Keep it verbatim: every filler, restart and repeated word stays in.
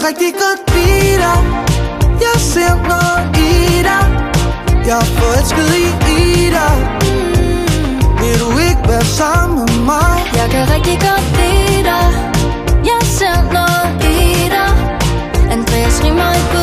rigtig godt lide dig. Jeg ser noget i dig. Jeg er forelsket i, i dig. Vil du ikke være sammen med mig? Jeg kan rigtig godt lide dig. Jeg ser noget i dig. Andreas Rimmer i